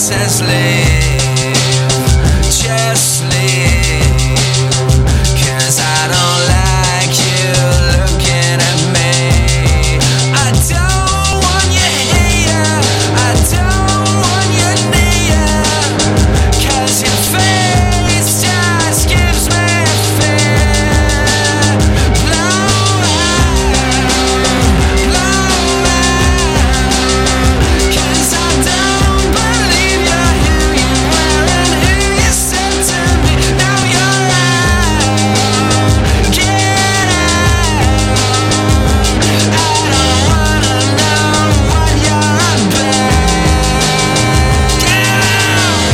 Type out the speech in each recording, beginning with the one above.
says leave, just leave, 'cause I don't like you looking at me. I don't want you here, I don't want you near, 'cause your face just gives me fear. Blow out, 'cause I don't believe you're who you were and who you said to me. Now you're out, get out. I don't wanna know what you're about. Get out.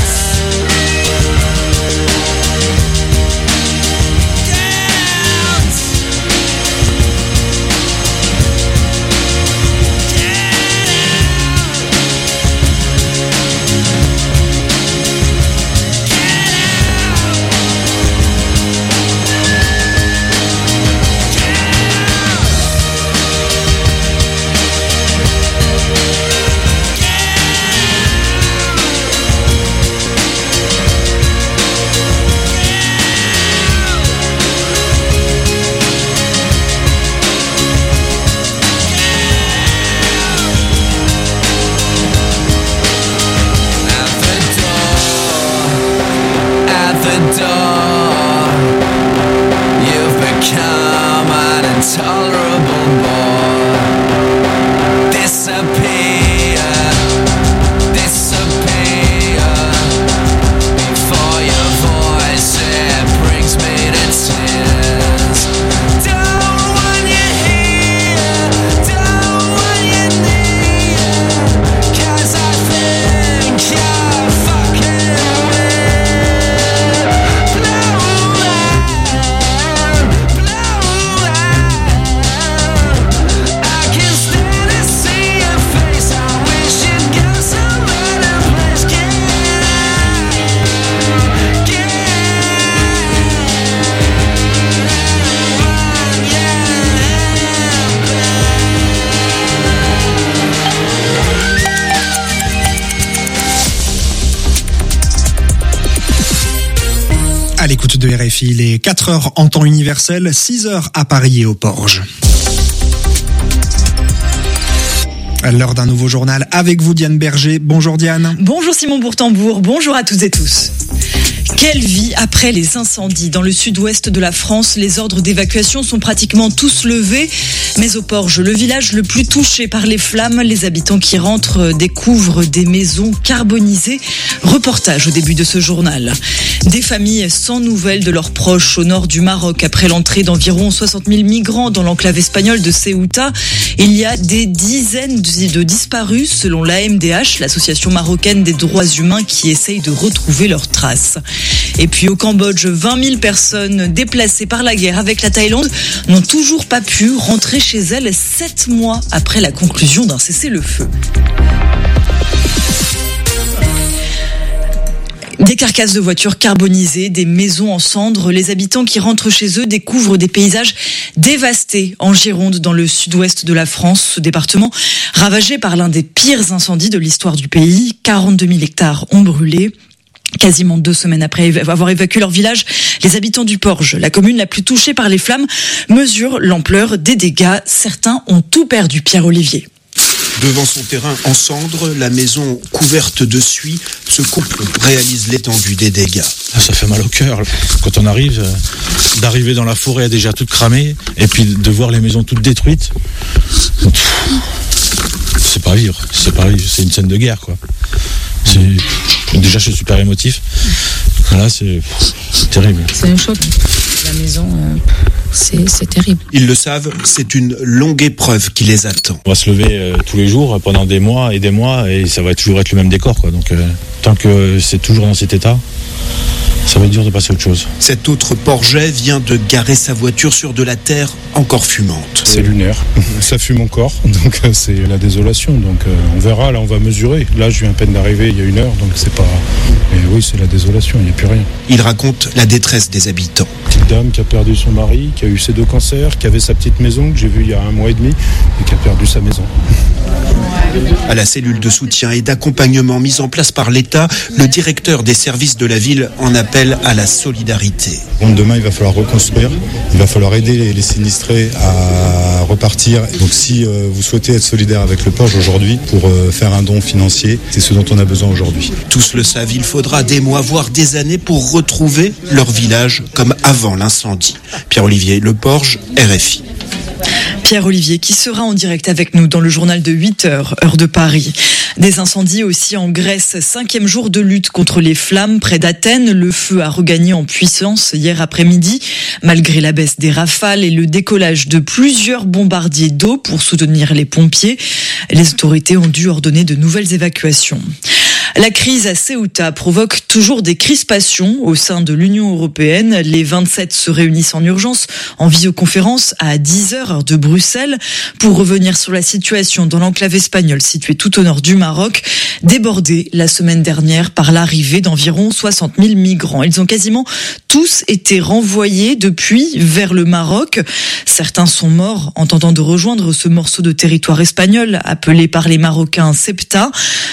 At the door, you've become an intolerable bore. Disappear, disappear, before your voice, it brings me to tears. Don't want you here, don't want you near, 'cause I think you're fucking weird. Blow out, I can stand to see your face. I wish you'd go some other place. Get out, yeah. À l'écoute de RFI, il est 4h en temps universel, 6h à Paris et au Porge. À l'heure d'un nouveau journal avec vous, Diane Berger. Bonjour Diane. Bonjour Simon Bourtambour, bonjour à toutes et tous. Quelle vie après les incendies. Dans le sud-ouest de la France, les ordres d'évacuation sont pratiquement tous levés. Mais au Porge, le village le plus touché par les flammes, les habitants qui rentrent découvrent des maisons carbonisées. Reportage au début de ce journal. Des familles sans nouvelles de leurs proches au nord du Maroc. Après l'entrée d'environ 60 000 migrants dans l'enclave espagnole de Ceuta, il y a des dizaines de disparus selon l'AMDH, l'association marocaine des droits humains qui essaye de retrouver leurs traces. Et puis au Cambodge, 20 000 personnes déplacées par la guerre avec la Thaïlande n'ont toujours pas pu rentrer chez elles 7 mois après la conclusion d'un cessez-le-feu. Des carcasses de voitures carbonisées, des maisons en cendres, les habitants qui rentrent chez eux découvrent des paysages dévastés en Gironde, dans le sud-ouest de la France. Ce département ravagé par l'un des pires incendies de l'histoire du pays. 42 000 hectares ont brûlé. Quasiment 2 semaines après avoir évacué leur village, les habitants du Porge, la commune la plus touchée par les flammes, mesurent l'ampleur des dégâts. Certains ont tout perdu, Pierre-Olivier. Devant son terrain en cendres, la maison couverte de suie, ce couple réalise l'étendue des dégâts. Ça fait mal au cœur quand on arrive, d'arriver dans la forêt déjà toute cramée et puis de voir les maisons toutes détruites. C'est pas vivre, c'est une scène de guerre quoi. Déjà je suis super émotif. Là c'est terrible. C'est un choc. La maison, c'est terrible. Ils le savent, c'est une longue épreuve qui les attend. On va se lever tous les jours pendant des mois et ça va toujours être le même décor quoi. Donc tant que c'est toujours dans cet état, ça va être dur de passer à autre chose. Cet autre Porget vient de garer sa voiture sur de la terre encore fumante. C'est lunaire, ça fume encore, donc c'est la désolation. Donc on verra, là on va mesurer. Là je viens à peine d'arriver il y a 1 heure, donc c'est pas... Mais oui, c'est la désolation, il n'y a plus rien. Il raconte la détresse des habitants. Petite dame qui a perdu son mari, qui a eu ses 2 cancers, qui avait sa petite maison que j'ai vue il y a 1 mois et demi et qui a perdu sa maison. À la cellule de soutien et d'accompagnement mise en place par l'État, le directeur des services de la ville en appelle à la solidarité. Bon, demain, il va falloir reconstruire, il va falloir aider les sinistrés à repartir. Donc si vous souhaitez être solidaire avec le Porge aujourd'hui pour faire un don financier, c'est ce dont on a besoin aujourd'hui. Tous le savent, il faudra des mois, voire des années pour retrouver leur village comme avant l'incendie. Pierre-Olivier Le Porge, RFI. Pierre-Olivier qui sera en direct avec nous dans le journal de 8h, heure de Paris. Des incendies aussi en Grèce, 5e jour de lutte contre les flammes près d'Athènes. Le feu a regagné en puissance hier après-midi, malgré la baisse des rafales et le décollage de plusieurs bombardiers d'eau pour soutenir les pompiers. Les autorités ont dû ordonner de nouvelles évacuations. La crise à Ceuta provoque toujours des crispations au sein de l'Union européenne. Les 27 se réunissent en urgence en visioconférence à 10h heure de Bruxelles pour revenir sur la situation dans l'enclave espagnole située tout au nord du Maroc, débordée la semaine dernière par l'arrivée d'environ 60 000 migrants. Ils ont quasiment tous été renvoyés depuis vers le Maroc. Certains sont morts en tentant de rejoindre ce morceau de territoire espagnol appelé par les Marocains Ceuta.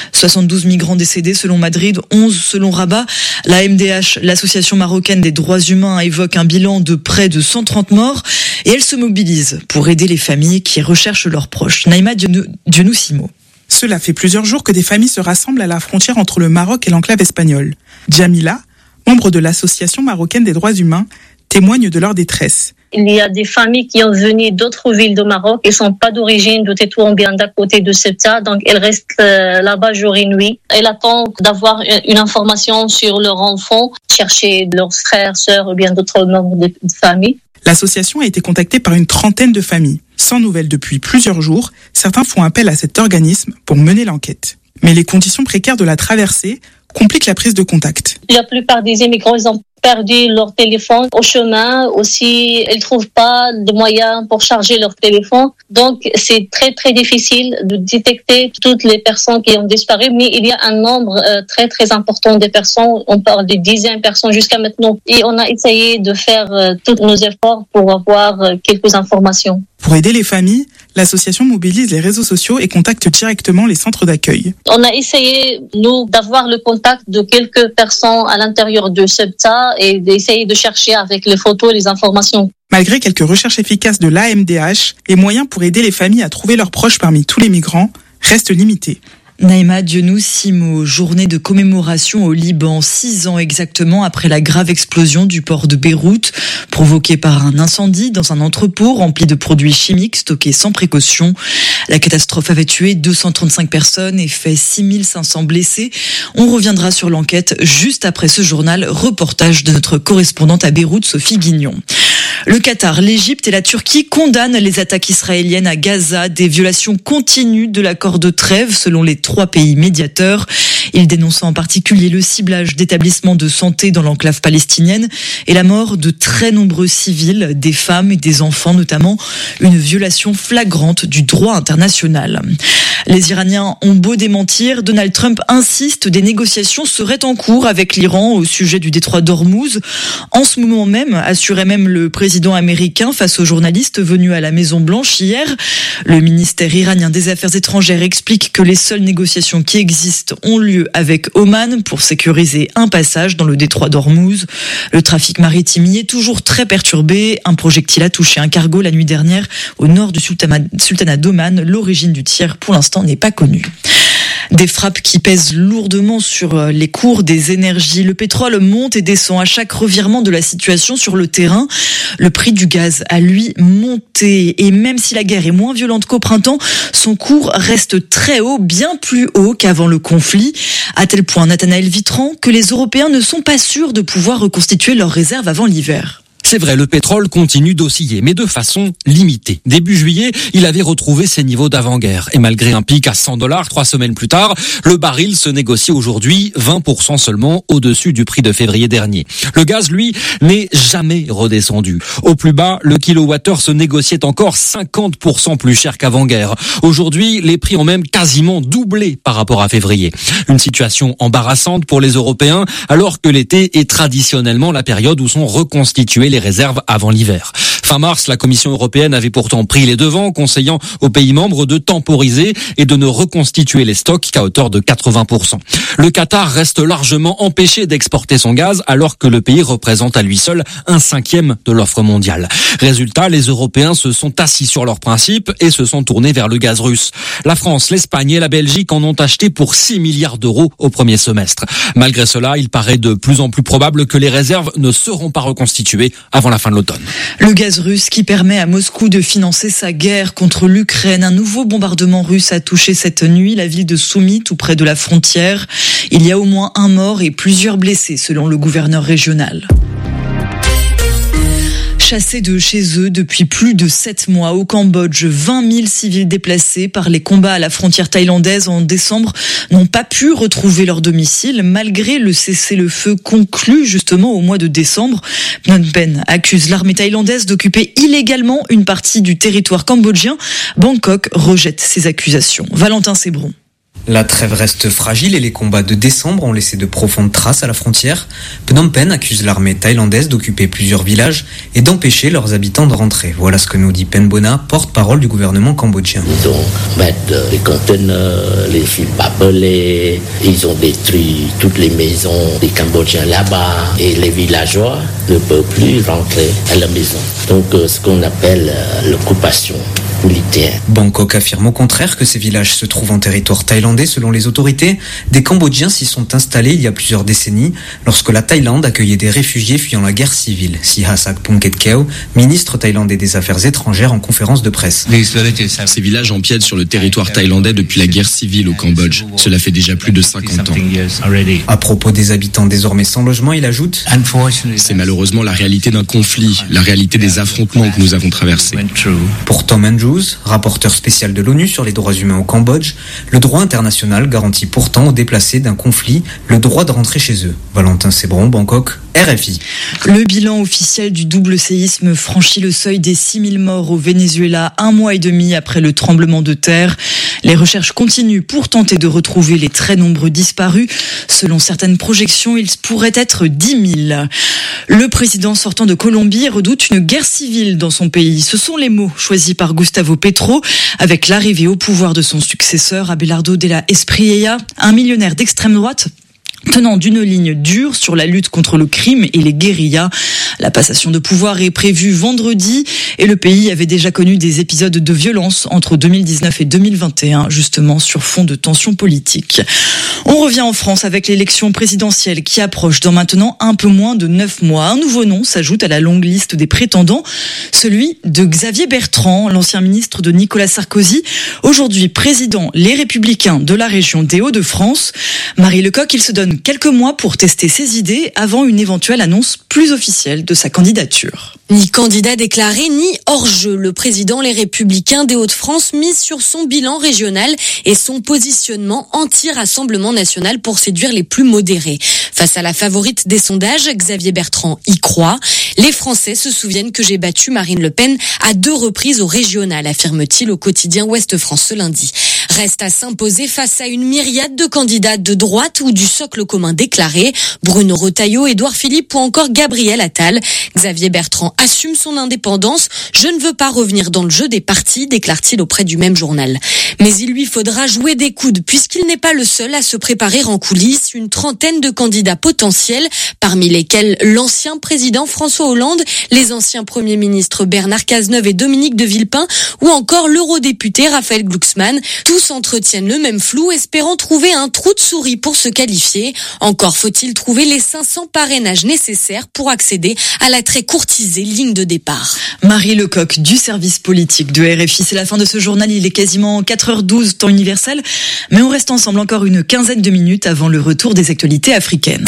72 migrants décédés selon Madrid, 11 selon Rabat. La MDH, l'association marocaine des droits humains, évoque un bilan de près de 130 morts et elle se mobilise pour aider les familles qui recherchent leurs proches. Naïma Dionoussimo. Cela fait plusieurs jours que des familles se rassemblent à la frontière entre le Maroc et l'enclave espagnole. Jamila, membre de l'association marocaine des droits humains, témoigne de leur détresse. Il y a des familles qui ont venu d'autres villes de Maroc et sont pas d'origine de Tétouan, bien d'à côté de Ceuta, donc elles restent là-bas jour et nuit. Elles attendent d'avoir une information sur leur enfant, chercher leurs frères, sœurs ou bien d'autres membres de famille. L'association a été contactée par une trentaine de familles. Sans nouvelles depuis plusieurs jours, certains font appel à cet organisme pour mener l'enquête. Mais les conditions précaires de la traversée compliquent la prise de contact. La plupart des immigrants, ils ont perdu leur téléphone au chemin. Aussi, ils trouvent pas de moyens pour charger leur téléphone. Donc, c'est très, très difficile de détecter toutes les personnes qui ont disparu. Mais il y a un nombre très, très important de personnes. On parle de dizaines de personnes jusqu'à maintenant. Et on a essayé de faire tous nos efforts pour avoir quelques informations. Pour aider les familles, l'association mobilise les réseaux sociaux et contacte directement les centres d'accueil. On a essayé, nous, d'avoir le contact de quelques personnes à l'intérieur de Ceuta et d'essayer de chercher avec les photos les informations. Malgré quelques recherches efficaces de l'AMDH, les moyens pour aider les familles à trouver leurs proches parmi tous les migrants restent limités. Naïma Dionoussimo, journée de commémoration au Liban, 6 ans exactement après la grave explosion du port de Beyrouth, provoquée par un incendie dans un entrepôt rempli de produits chimiques stockés sans précaution. La catastrophe avait tué 235 personnes et fait 6500 blessés. On reviendra sur l'enquête juste après ce journal, reportage de notre correspondante à Beyrouth, Sophie Guignon. Le Qatar, l'Égypte et la Turquie condamnent les attaques israéliennes à Gaza, des violations continues de l'accord de trêve selon les 3 pays médiateurs. Ils dénoncent en particulier le ciblage d'établissements de santé dans l'enclave palestinienne et la mort de très nombreux civils, des femmes et des enfants notamment, une violation flagrante du droit international. Les Iraniens ont beau démentir, Donald Trump insiste, des négociations seraient en cours avec l'Iran au sujet du détroit d'Ormuz. En ce moment même, assurait même le président américain face aux journalistes venus à la Maison-Blanche hier. Le ministère iranien des Affaires étrangères explique que les seules négociations qui existent ont lieu avec Oman pour sécuriser un passage dans le détroit d'Ormuz. Le trafic maritime y est toujours très perturbé. Un projectile a touché un cargo la nuit dernière au nord du sultanat d'Oman. L'origine du tir, pour l'instant, n'est pas connue. Des frappes qui pèsent lourdement sur les cours des énergies. Le pétrole monte et descend à chaque revirement de la situation sur le terrain. Le prix du gaz a, lui, monté. Et même si la guerre est moins violente qu'au printemps, son cours reste très haut, bien plus haut qu'avant le conflit. À tel point, Nathanaël Vitran, que les Européens ne sont pas sûrs de pouvoir reconstituer leurs réserves avant l'hiver. C'est vrai, le pétrole continue d'osciller, mais de façon limitée. Début juillet, il avait retrouvé ses niveaux d'avant-guerre. Et malgré un pic à $100 3 semaines plus tard, le baril se négocie aujourd'hui 20% seulement au-dessus du prix de février dernier. Le gaz, lui, n'est jamais redescendu. Au plus bas, le kilowattheure se négociait encore 50% plus cher qu'avant-guerre. Aujourd'hui, les prix ont même quasiment doublé par rapport à février. Une situation embarrassante pour les Européens, alors que l'été est traditionnellement la période où sont reconstituées les réserves avant l'hiver. Fin mars, la Commission européenne avait pourtant pris les devants, conseillant aux pays membres de temporiser et de ne reconstituer les stocks qu'à hauteur de 80%. Le Qatar reste largement empêché d'exporter son gaz alors que le pays représente à lui seul 1/5 de l'offre mondiale. Résultat, les Européens se sont assis sur leurs principes et se sont tournés vers le gaz russe. La France, l'Espagne et la Belgique en ont acheté pour 6 milliards d'euros au premier semestre. Malgré cela, il paraît de plus en plus probable que les réserves ne seront pas reconstituées avant la fin de l'automne. Le gaz russe qui permet à Moscou de financer sa guerre contre l'Ukraine. Un nouveau bombardement russe a touché cette nuit la ville de Soumy, tout près de la frontière. Il y a au moins un mort et plusieurs blessés, selon le gouverneur régional. Chassés de chez eux depuis plus de 7 mois au Cambodge, 20 000 civils déplacés par les combats à la frontière thaïlandaise en décembre n'ont pas pu retrouver leur domicile malgré le cessez-le-feu conclu justement au mois de décembre. Phnom Penh accuse l'armée thaïlandaise d'occuper illégalement une partie du territoire cambodgien. Bangkok rejette ces accusations. Valentin Sébron. La trêve reste fragile et les combats de décembre ont laissé de profondes traces à la frontière. Phnom Penh accuse l'armée thaïlandaise d'occuper plusieurs villages et d'empêcher leurs habitants de rentrer. Voilà ce que nous dit Pen Bona, porte-parole du gouvernement cambodgien. Ils ont mis les conteneurs, les fils barbelés, ils ont détruit toutes les maisons des Cambodgiens là-bas et les villageois ne peuvent plus rentrer à la maison. Donc ce qu'on appelle l'occupation militaire. Bangkok affirme au contraire que ces villages se trouvent en territoire thaïlandais. Selon les autorités, des Cambodgiens s'y sont installés il y a plusieurs décennies lorsque la Thaïlande accueillait des réfugiés fuyant la guerre civile. Sihasak Phuket-Keo, ministre thaïlandais des Affaires étrangères en conférence de presse. Ces villages empiètent sur le territoire thaïlandais depuis la guerre civile au Cambodge. Cela fait déjà plus de 50 ans. À propos des habitants désormais sans logement, il ajoute : c'est malheureusement la réalité d'un conflit, la réalité des affrontements que nous avons traversés. Pour Tom Andrews, rapporteur spécial de l'ONU sur les droits humains au Cambodge, le droit international garantit pourtant aux déplacés d'un conflit le droit de rentrer chez eux. Valentin Sébron, Bangkok, RFI. Le bilan officiel du double séisme franchit le seuil des 6 000 morts au Venezuela 1 mois et demi après le tremblement de terre. Les recherches continuent pour tenter de retrouver les très nombreux disparus. Selon certaines projections, ils pourraient être 10 000. Le président sortant de Colombie redoute une guerre civile dans son pays. Ce sont les mots choisis par Gustavo Petro avec l'arrivée au pouvoir de son successeur Abelardo de la Espriella, un millionnaire d'extrême droite tenant d'une ligne dure sur la lutte contre le crime et les guérillas. La passation de pouvoir est prévue vendredi et le pays avait déjà connu des épisodes de violence entre 2019 et 2021, justement sur fond de tensions politiques. On revient en France avec l'élection présidentielle qui approche dans maintenant un peu moins de 9 mois. Un nouveau nom s'ajoute à la longue liste des prétendants, celui de Xavier Bertrand, l'ancien ministre de Nicolas Sarkozy, aujourd'hui président Les Républicains de la région des Hauts-de-France. Marie Lecoq, il se donne quelques mois pour tester ses idées avant une éventuelle annonce plus officielle de sa candidature. Ni candidat déclaré, ni hors-jeu. Le président Les Républicains des Hauts-de-France mise sur son bilan régional et son positionnement anti-Rassemblement national pour séduire les plus modérés. Face à la favorite des sondages, Xavier Bertrand y croit. Les Français se souviennent que j'ai battu Marine Le Pen à 2 reprises au régional, affirme-t-il au quotidien Ouest France ce lundi. Reste à s'imposer face à une myriade de candidats de droite ou du socle commun déclaré. Bruno Retailleau, Édouard Philippe ou encore Gabriel Attal. Xavier Bertrand assume son indépendance. Je ne veux pas revenir dans le jeu des partis, déclare-t-il auprès du même journal. Mais il lui faudra jouer des coudes puisqu'il n'est pas le seul à se préparer en coulisses. Une trentaine de candidats potentiels, parmi lesquels l'ancien président François Hollande, les anciens premiers ministres Bernard Cazeneuve et Dominique de Villepin ou encore l'eurodéputé Raphaël Glucksmann. Tous entretiennent le même flou, espérant trouver un trou de souris pour se qualifier. Encore faut-il trouver les 500 parrainages nécessaires pour accéder à la très courtisée ligne de départ. Marie Lecoq du service politique de RFI. C'est la fin de ce journal. Il est quasiment 4h12 temps universel. Mais on reste ensemble encore une quinzaine de minutes avant le retour des actualités africaines.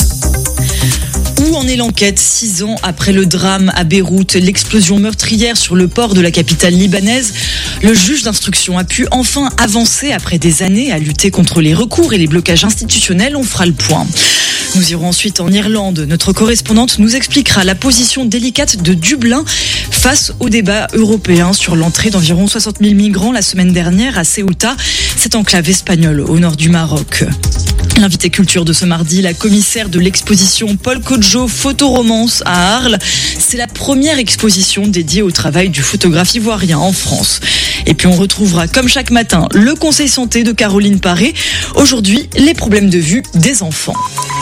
Où en est l'enquête 6 ans après le drame à Beyrouth, l'explosion meurtrière sur le port de la capitale libanaise? Le juge d'instruction a pu enfin avancer après des années à lutter contre les recours et les blocages institutionnels. On fera le point. Nous irons ensuite en Irlande. Notre correspondante nous expliquera la position délicate de Dublin face au débat européen sur l'entrée d'environ 60 000 migrants la semaine dernière à Ceuta, cette enclave espagnole au nord du Maroc. L'invité culture de ce mardi, la commissaire de l'exposition Paul Codjo Photoromance à Arles. C'est la première exposition dédiée au travail du photographe ivoirien en France. Et puis on retrouvera comme chaque matin le conseil santé de Caroline Paré. Aujourd'hui, les problèmes de vue des enfants.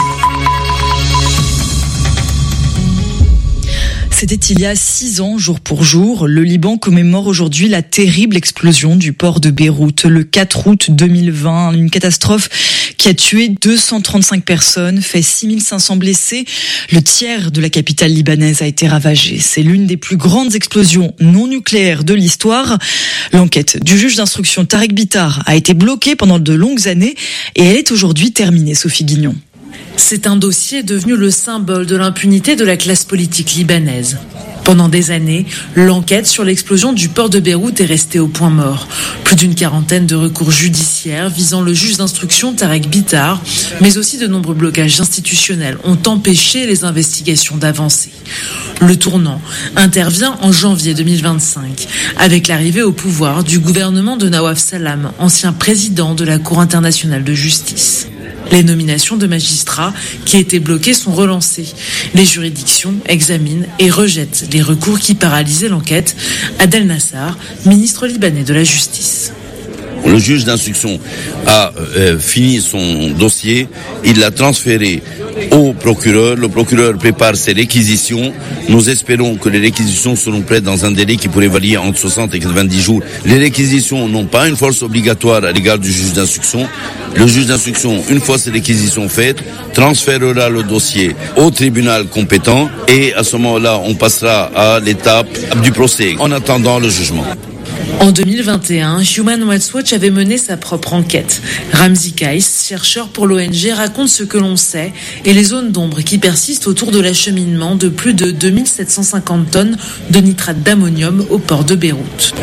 C'était il y a 6 ans, jour pour jour. Le Liban commémore aujourd'hui la terrible explosion du port de Beyrouth le 4 août 2020. Une catastrophe qui a tué 235 personnes, fait 6500 blessés. Le tiers de la capitale libanaise a été ravagé. C'est l'une des plus grandes explosions non nucléaires de l'histoire. L'enquête du juge d'instruction Tarek Bitar a été bloquée pendant de longues années et elle est aujourd'hui terminée, Sophie Guignon. C'est un dossier devenu le symbole de l'impunité de la classe politique libanaise. Pendant des années, l'enquête sur l'explosion du port de Beyrouth est restée au point mort. Plus d'une quarantaine de recours judiciaires visant le juge d'instruction Tarek Bitar, mais aussi de nombreux blocages institutionnels ont empêché les investigations d'avancer. Le tournant intervient en janvier 2025, avec l'arrivée au pouvoir du gouvernement de Nawaf Salam, ancien président de la Cour internationale de justice. Les nominations de magistrats qui étaient bloquées sont relancées. Les juridictions examinent et rejettent les recours qui paralysaient l'enquête. Adel Nassar, ministre libanais de la Justice. Le juge d'instruction a fini son dossier, il l'a transféré au procureur. Le procureur prépare ses réquisitions. Nous espérons que les réquisitions seront prêtes dans un délai qui pourrait varier entre 60 et 90 jours. Les réquisitions n'ont pas une force obligatoire à l'égard du juge d'instruction. Le juge d'instruction, une fois ces réquisitions faites, transférera le dossier au tribunal compétent et à ce moment-là, on passera à l'étape du procès en attendant le jugement. En 2021, Human Rights Watch avait mené sa propre enquête. Ramzi Kais, chercheur pour l'ONG, raconte ce que l'on sait et les zones d'ombre qui persistent autour de l'acheminement de plus de 2750 tonnes de nitrate d'ammonium au port de Beyrouth.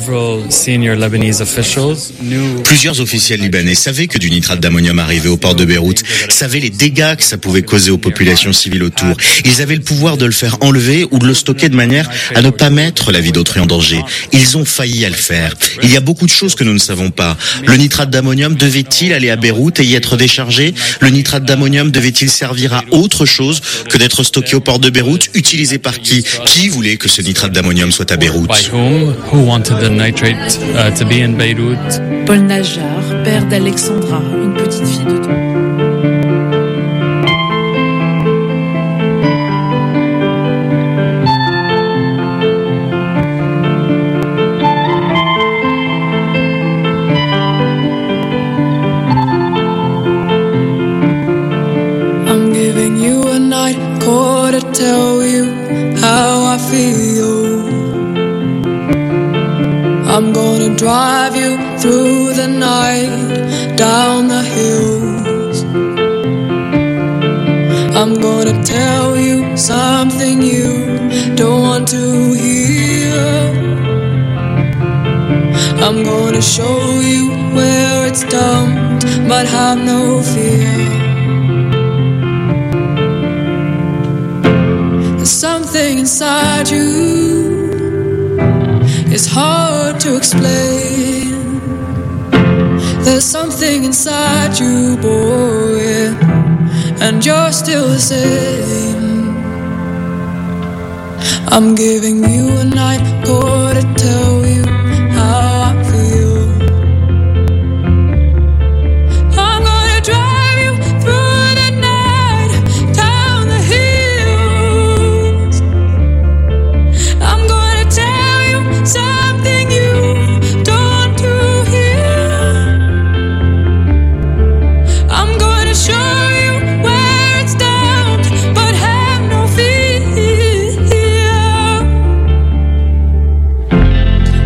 Plusieurs officiels libanais savaient que du nitrate d'ammonium arrivait au port de Beyrouth, savaient les dégâts que ça pouvait causer aux populations civiles autour. Ils avaient le pouvoir de le faire enlever ou de le stocker de manière à ne pas mettre la vie d'autrui en danger. Ils ont failli à le faire. Il y a beaucoup de choses que nous ne savons pas. Le nitrate d'ammonium devait-il aller à Beyrouth et y être déchargé? Le nitrate d'ammonium devait-il servir à autre chose que d'être stocké au port de Beyrouth? Utilisé par qui? Qui voulait que ce nitrate d'ammonium soit à Beyrouth? Paul Najar, père d'Alexandra, une petite fille de 3 ans. Tell you how I feel. I'm gonna drive you through the night, down the hills. I'm gonna tell you something you don't want to hear. I'm gonna show you where it's dumped, but have no fear. Something inside you is hard to explain. There's something inside you, boy, and you're still the same. I'm giving you a night call to tell you how I feel. I'm gonna drive you through the night, down the hills. I'm gonna tell you something you don't want to hear. I'm gonna show you where it's down, but have no fear.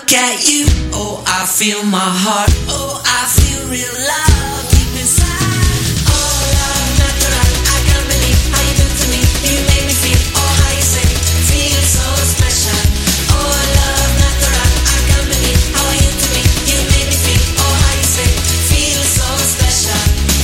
look at you, oh, I feel my heart, oh, I feel real love deep inside. Oh, love, natural, I can't believe how you do to me. You make me feel, oh, how you say, feel so special. Oh, love, natural, I can't believe how you do to me. You make me feel, oh, how you say, feel so special.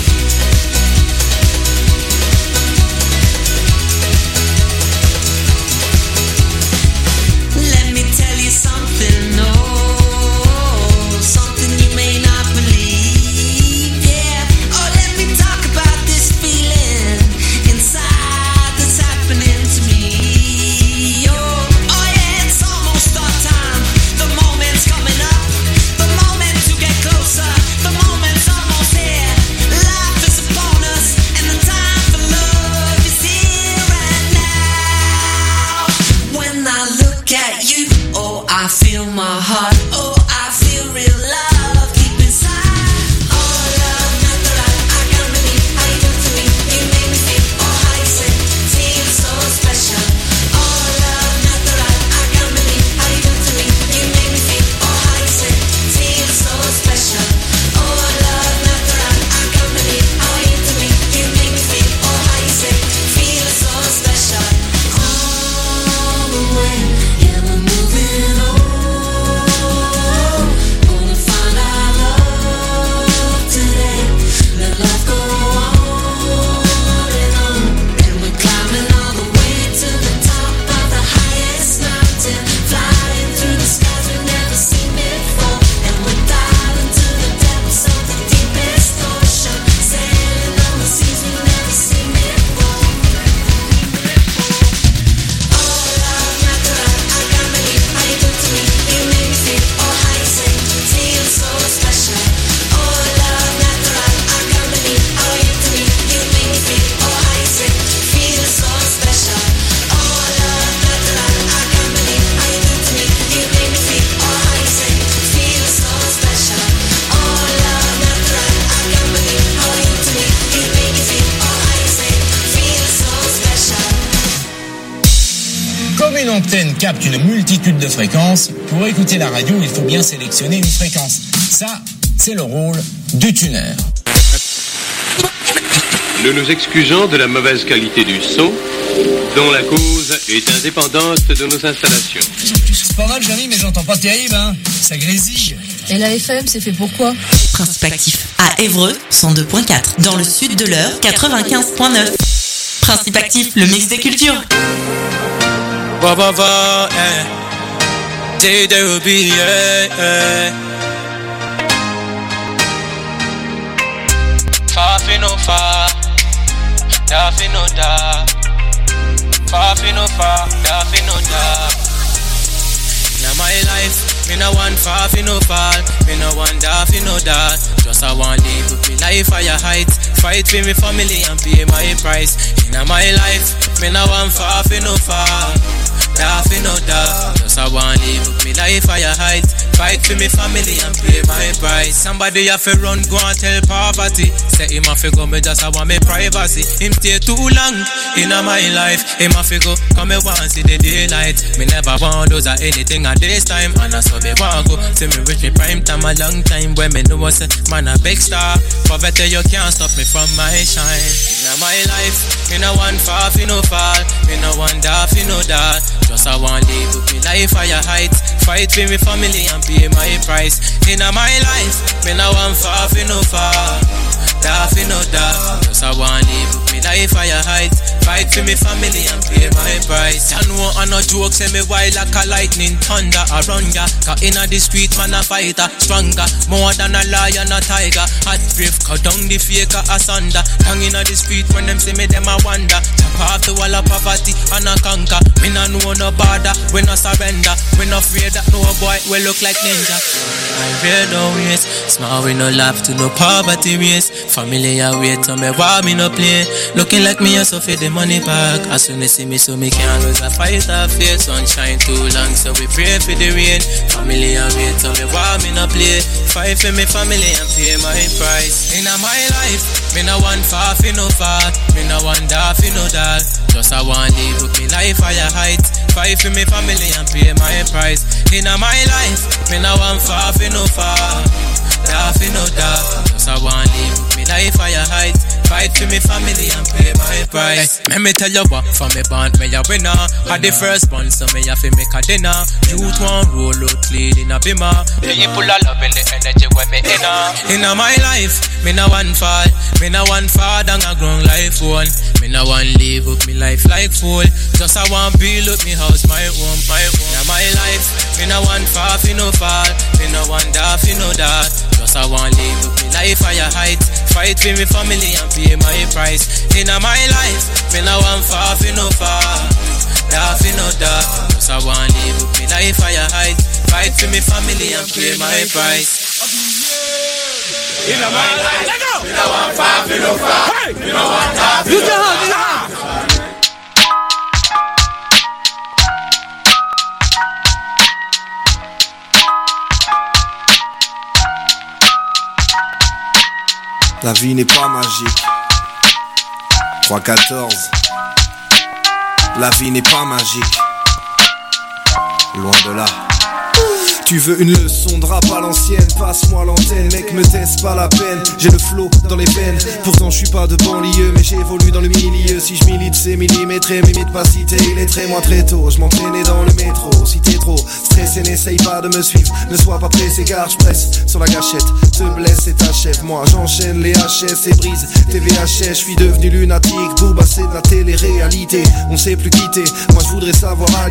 Let me tell you something, oh, something you may not believe, yeah. Oh, let me talk about this feeling inside that's happening to me. Oh, yeah, it's almost our time. The moment's coming up, the moment to get closer, the moment's almost here. Life is upon us, and the time for love is here and now. When I look at you, oh, I feel my heart, oh, I feel real love deep inside. Oh, love, natural, I can't believe how you do to me. You make me feel, oh, how you say, feel so special. Oh, love, natural, I can't believe how you do to me. You make me feel, oh, how you say, feel so special. Oh, love, natural, I can't believe how you do to me. You make me feel, oh, how you say, feel so special. All the way, yeah, we're moving on. Gonna find our love today. Let life go on and on. And we're climbing all the way to the top of the highest mountain, flying through the skies we've never seen before. And we're diving to the depths of the deepest ocean, sailing on the seas we've never seen before. Oh, love, natural, I can't believe how you do to me. You make me feel, oh, how you say, feel so special. Oh, love, natural, I can't believe how you do to me. You make me feel, oh, how you say, feel so special. Oh, love, natural, I can't believe how you do to me. You make me feel, oh, how you say, feel so special. Oh, love, natural, I can't believe how you do to me. You make me feel, oh, how you say, feel so special. Comme une antenne capte une multitude de fréquences, pour écouter la radio, il faut bien sélectionner une fréquence. Ça, c'est le rôle du tuner. Nous nous excusons de la mauvaise qualité du son, dont la cause est indépendante de nos installations. C'est pas mal, Johnny, mais j'entends pas terrible, hein. Ça grésille. Et la FM, c'est fait pourquoi? Principe actif à Évreux, 102.4. Dans le sud de l'Eure, 95.9. Principe actif, le mix des cultures. Va va va, day there will be, Far fi no far, da fi no da. Far fi no far, da fi no da. Now my life, me no want far fi no fall, me no want da fi no da. Just I want live with me life higher heights, fight for me family and pay my price. In my life, me no want far fi no fall. Da fi no da, just I want live with me life higher heights, fight for me family and pay my price. Somebody have to run, go and tell poverty, say him have to go, me just I want me privacy. Him stay too long in my life, him have to go, come me want see the daylight. Me never want those or anything at this time, and I saw me want go, see me reach me prime time a long time, when me know what's man a big star. Poverty you can't stop me from my shine. In my life, me no want far fi no fall, me no want da fi no da. Just I want live with me life higher heights, fight for me family and pay my price. In my life, me no want far fi no far, da fi no da. Just I want live with me life higher heights, fight for me family and pay my price. I know I no joke, say me wild like a lightning thunder around ya. Cause inna the street man a fighter, stronger, more than a lion a tiger. Hot brave, cut down the faker asunder. Tongue inna the street when them see me them a wonder. Chop off the wall of poverty and a conquer. Me no know no border, we no surrender. We no afraid that no boy will look like ninja. I real no ways, small we no laugh to no poverty race. Family a wait on me, why me no play. Looking like me a so for the money back. As soon as see me so me can't lose a fight or face. Sunshine too long so we pray for the rain. Family a wait on me, why me no play. Fight for me family and pay my price. In my life, me no want far fi no far, me no want da fi no dal. Just I want live with me life higher heights, fight for me family and pay my price. In my life, me no want far, fi no far. Da fi no da. Just I want live me life higher height. Fight for me family and pay my price. Let me tell you what, for me band me a winner. Had the first one, so me a fi make a dinner. Youth one roll out clean in a bimmer. People are loving the energy when me in my life, me no one fall. Me no one fall down a ground life one. Me no one live up me life like fool. Just I want build up me house, my home, my home. In my life, me no one fall, fi no fall. Me no one da, fi no that. Just I want live up me life higher height. Fight for me family and pay my price. In my life, me no one fall, fi no fall. Da, fi no da. Just I want live up me life higher height. Fight for me family and pay my price. In my life, me no one fall, fi no fall. Me no one da, fi no fall. La vie n'est pas magique. 3-14. La vie n'est pas magique. Loin de là. Tu veux une leçon de rap à l'ancienne, passe-moi l'antenne, mec, me teste pas la peine. J'ai le flow dans les veines, pourtant je suis pas de banlieue, mais j'évolue dans le milieu. Si je milite c'est millimétré, m'imite pas si t'es illettré. Moi très tôt, je m'entraînais dans le métro. Si t'es trop stressé, n'essaye pas de me suivre, ne sois pas pressé car je presse sur la gâchette. Te blesse et t'achève, moi j'enchaîne les HS et brise tes VHS. Je suis devenu lunatique, Booba c'est de la télé-réalité. On sait plus quitter, moi je voudrais savoir